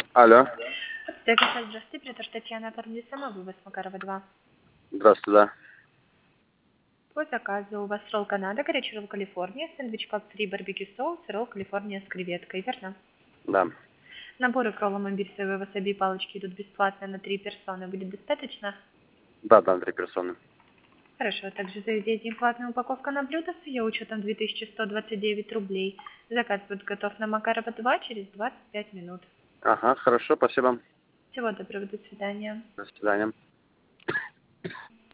Алло. Здравствуйте, оператор Татьяна, оформили самовывоз Макарова 2. Здравствуйте, да. По заказу у вас ролл Канада, горячий ролл Калифорния, сэндвич пап-фри, барбекю соус, ролл Калифорния с креветкой, верно? Да. Наборы к роллам имбирь, соевый васаби, палочки идут бесплатно на 3 персоны. Будет достаточно? Да, там 3 персоны. Хорошо, также заведение платная упаковка на блюдо с ее учетом 2129 рублей. Заказ будет готов на Макарова 2 через 25 минут. Ага, хорошо, спасибо. Всего доброго, до свидания. До свидания.